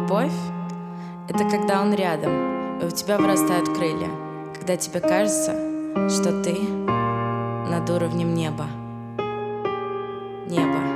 Любовь — это когда он рядом, и у тебя вырастают крылья, когда тебе кажется, что ты над уровнем неба. Небо.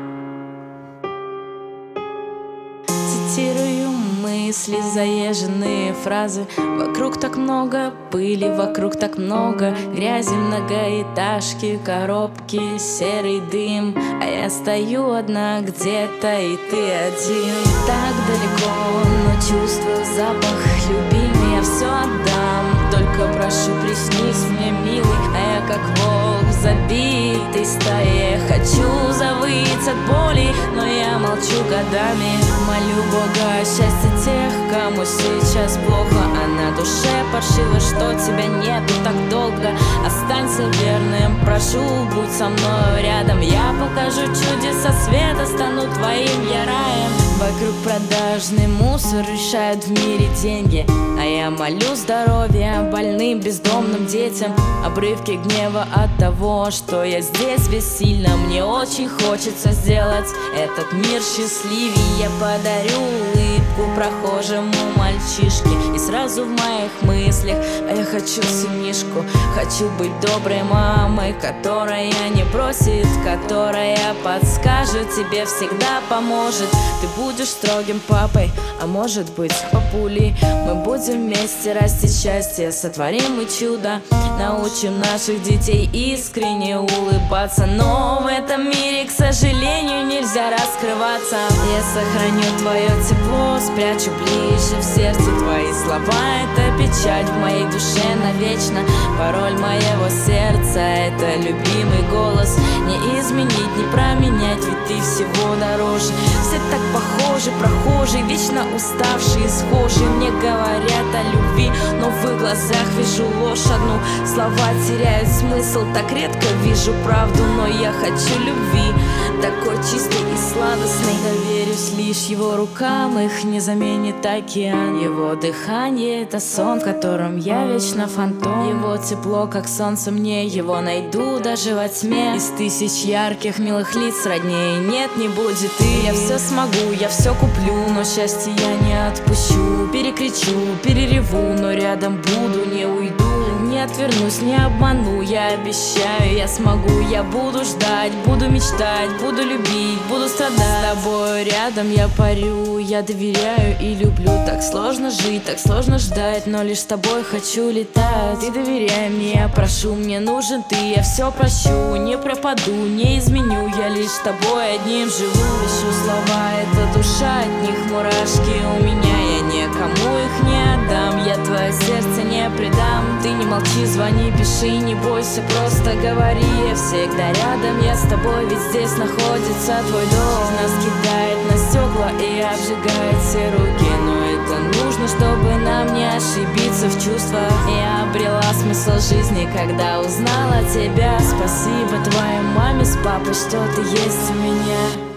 Цитирую мысли, заезженные фразы. Вокруг так много пыли, вокруг так много грязи, многоэтажки, коробки, серый дым. А я стою одна где-то, и ты один. Так далеко, но чувствую запах любимый. Я все отдам, только прошу, приснись мне, милый. А я как волк в забитой стае, хочу завыть от боли, но я молчу годами. Молю Бога о счастье тех, кому сейчас плохо, а на душе паршиво, что тебя нету так долго. Останься верным, прошу, будь со мной рядом. Я покажу чудеса света, стану твоим я раем. Вокруг продажный мусор, решают в мире деньги, а я молю здоровья больным, бездомным детям. Обрывки гнева от того, что я здесь бессильна. Мне очень хочется сделать этот мир счастливее. Я подарю улыбку прохожему мальчишке, и сразу в моих мыслях: а я хочу сынишку. Хочу быть доброй мамой, которая не бросит, которая подскажет, тебе всегда поможет. Ты будешь строгим папой, а может быть папулей. Мы будем вместе расти счастье, сотворим мы чудо, научим наших детей искренне улыбаться. Но в этом мире, к сожалению, нельзя раскрываться. Я сохраню твое тепло, спрячу ближе в сердце твои слова. Это печать в моей душе навечно. Пароль моего сердца — это любимый голос. Не изменить, не променять, ведь ты всего дороже. Все так похожи, прохожие, вечно уставшие, схожие. Мне говорят о любви, но в их глазах вижу ложь одну. Слова теряют смысл, так редко вижу правду. Но я хочу любви, такой чистый и сладостный. Доверюсь лишь его рукам, их не заменит океан. Его дыхание — это сон, в котором я вечно фантом. Его тепло, как солнце, мне его найду даже во тьме. Из тысяч ярких милых лиц роднее нет, не будет. И я все смогу, я все куплю, но счастье я не отпущу. Перекричу, перереву, но рядом буду, не уйду. Не отвернусь, не обману, я обещаю, я смогу. Я буду ждать, буду мечтать, буду любить, буду страдать. С тобой рядом я парю, я доверяю и люблю. Так сложно жить, так сложно ждать, но лишь с тобой хочу летать. Ты доверяй мне, я прошу, мне нужен ты. Я все прощу, не пропаду, не изменю. Я лишь с тобой одним живу. Пишу слова, это душа, от них мурашки у меня. Я никому их не отдам, я твое сердце не предам. Ты не молчи, звони, пиши, не бойся, просто говори. Я всегда рядом, я с тобой, ведь здесь находится твой дом. Нас кидает на стекла и обжигает все руки, но это нужно, чтобы нам не ошибиться в чувствах. Я обрела смысл жизни, когда узнала тебя. Спасибо твоей маме с папой, что ты есть у меня.